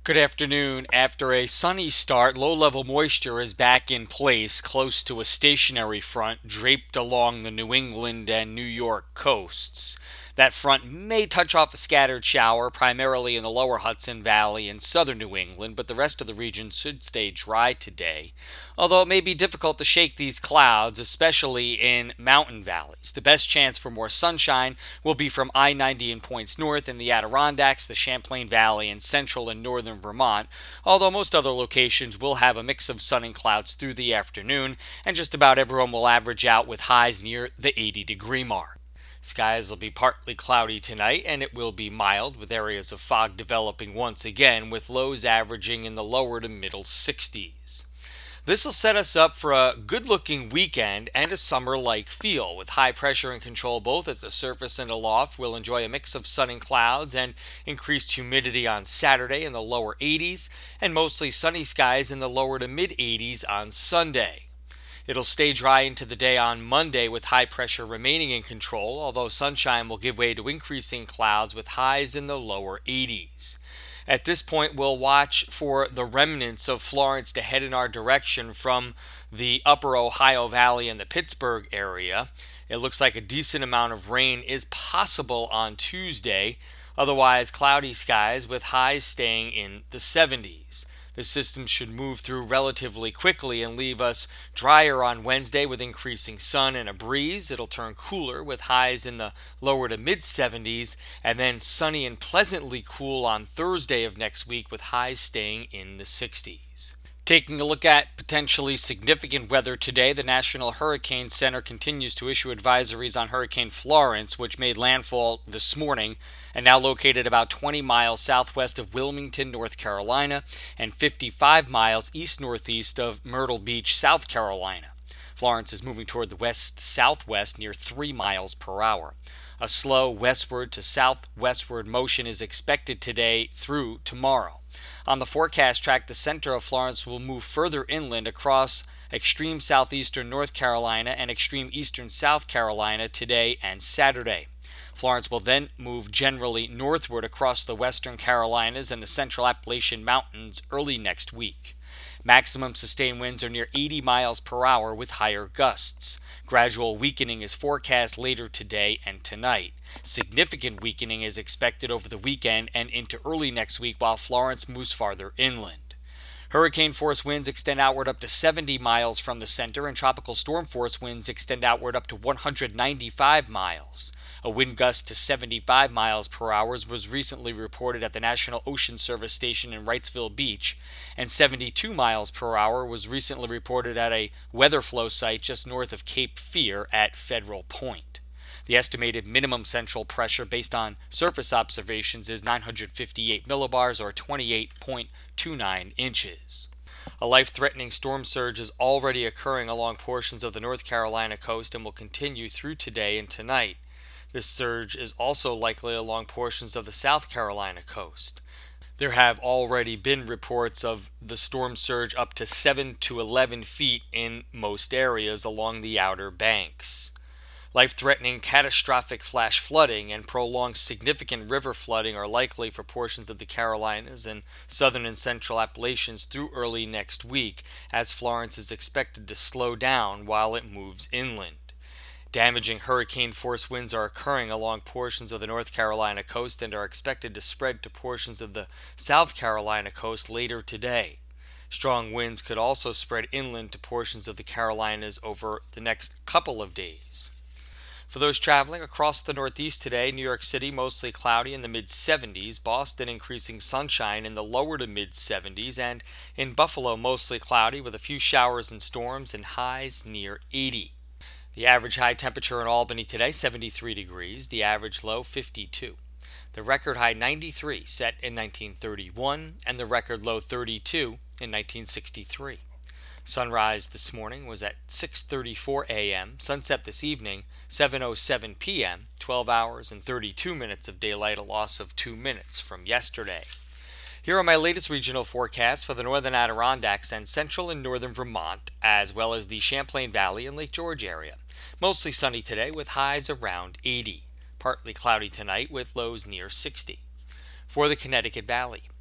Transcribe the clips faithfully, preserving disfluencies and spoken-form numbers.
Good afternoon. After a sunny start, low level moisture is back in place close to a stationary front draped along the New England and New York coasts. That front may touch off a scattered shower, primarily in the lower Hudson Valley and southern New England, but the rest of the region should stay dry today. Although it may be difficult to shake these clouds, especially in mountain valleys. The best chance for more sunshine will be from I ninety and points north in the Adirondacks, the Champlain Valley, and central and northern Vermont, although most other locations will have a mix of sun and clouds through the afternoon, and just about everyone will average out with highs near the eighty degree mark. Skies will be partly cloudy tonight, and it will be mild, with areas of fog developing once again, with lows averaging in the lower to middle sixties. This will set us up for a good looking weekend and a summer like feel, with high pressure and control both at the surface and aloft. We'll enjoy a mix of sun and clouds and increased humidity on Saturday in the lower eighties, and mostly sunny skies in the lower to mid eighties on Sunday. It'll stay dry into the day on Monday with high pressure remaining in control, although sunshine will give way to increasing clouds with highs in the lower eighties. At this point, we'll watch for the remnants of Florence to head in our direction from the upper Ohio Valley and the Pittsburgh area. It looks like a decent amount of rain is possible on Tuesday. Otherwise, cloudy skies with highs staying in the seventies. The system should move through relatively quickly and leave us drier on Wednesday with increasing sun and a breeze. It'll turn cooler with highs in the lower to mid seventies, and then sunny and pleasantly cool on Thursday of next week with highs staying in the sixties. Taking a look at potentially significant weather today, the National Hurricane Center continues to issue advisories on Hurricane Florence, which made landfall this morning and now located about twenty miles southwest of Wilmington, North Carolina, and fifty-five miles east-northeast of Myrtle Beach, South Carolina. Florence is moving toward the west-southwest near three miles per hour. A slow westward to southwestward motion is expected today through tomorrow. On the forecast track, the center of Florence will move further inland across extreme southeastern North Carolina and extreme eastern South Carolina today and Saturday. Florence will then move generally northward across the western Carolinas and the central Appalachian Mountains early next week. Maximum sustained winds are near eighty miles per hour with higher gusts. Gradual weakening is forecast later today and tonight. Significant weakening is expected over the weekend and into early next week while Florence moves farther inland. Hurricane force winds extend outward up to seventy miles from the center, and tropical storm force winds extend outward up to one hundred ninety-five miles. A wind gust to seventy-five miles per hour was recently reported at the National Ocean Service station in Wrightsville Beach, and seventy-two miles per hour was recently reported at a weather flow site just north of Cape Fear at Federal Point. The estimated minimum central pressure based on surface observations is nine hundred fifty-eight millibars or twenty-eight point two nine inches. A life-threatening storm surge is already occurring along portions of the North Carolina coast and will continue through today and tonight. This surge is also likely along portions of the South Carolina coast. There have already been reports of the storm surge up to seven to eleven feet in most areas along the outer banks. Life-threatening catastrophic flash flooding and prolonged significant river flooding are likely for portions of the Carolinas and southern and central Appalachians through early next week, as Florence is expected to slow down while it moves inland. Damaging hurricane-force winds are occurring along portions of the North Carolina coast and are expected to spread to portions of the South Carolina coast later today. Strong winds could also spread inland to portions of the Carolinas over the next couple of days. For those traveling across the Northeast today, New York City mostly cloudy in the mid seventies, Boston increasing sunshine in the lower to mid seventies, and in Buffalo mostly cloudy with a few showers and storms and highs near eighty. The average high temperature in Albany today, seventy-three degrees, the average low, fifty-two. The record high, ninety-three, set in nineteen thirty-one, and the record low, thirty-two, in nineteen sixty-three. Sunrise this morning was at six thirty-four a.m., sunset this evening, seven oh seven p.m., twelve hours and thirty-two minutes of daylight, a loss of two minutes from yesterday. Here are my latest regional forecasts for the northern Adirondacks and central and northern Vermont, as well as the Champlain Valley and Lake George area. Mostly sunny today with highs around eighty. Partly cloudy tonight with lows near sixty. For the Connecticut Valley,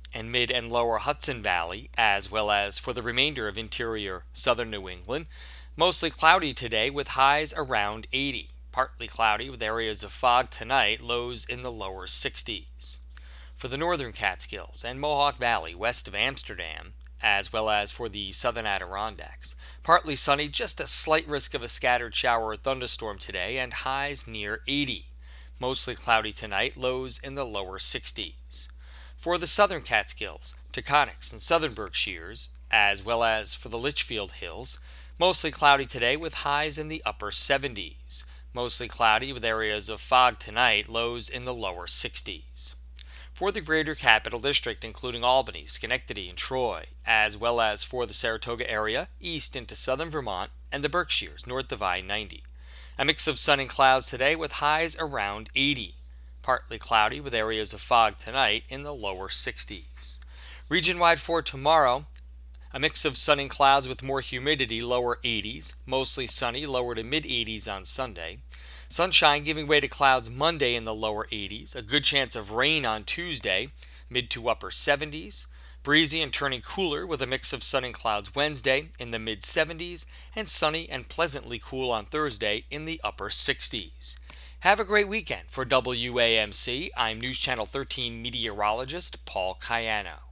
and mid and lower Hudson Valley, as well as for the remainder of interior southern New England. Mostly cloudy today with highs around eighty. Partly cloudy with areas of fog tonight, lows in the lower sixties. For the northern Catskills and Mohawk Valley west of Amsterdam, as well as for the southern Adirondacks, partly sunny, just a slight risk of a scattered shower or thunderstorm today, and highs near eighty. Mostly cloudy tonight, lows in the lower sixties. For the southern Catskills, Taconics, and southern Berkshires, as well as for the Litchfield Hills, mostly cloudy today with highs in the upper seventies. Mostly cloudy with areas of fog tonight, lows in the lower sixties. For the greater capital district, including Albany, Schenectady, and Troy, as well as for the Saratoga area, east into southern Vermont, and the Berkshires, north of I ninety. A mix of sun and clouds today with highs around eighty. Partly cloudy with areas of fog tonight in the lower sixties. Region-wide for tomorrow, a mix of sun and clouds with more humidity, lower eighties. Mostly sunny, lower to mid-eighties on Sunday. Sunshine giving way to clouds Monday in the lower eighties. A good chance of rain on Tuesday, mid to upper seventies. Breezy and turning cooler with a mix of sun and clouds Wednesday in the mid seventies. And sunny and pleasantly cool on Thursday in the upper sixties. Have a great weekend. For W A M C, I'm News Channel thirteen meteorologist Paul Cayano.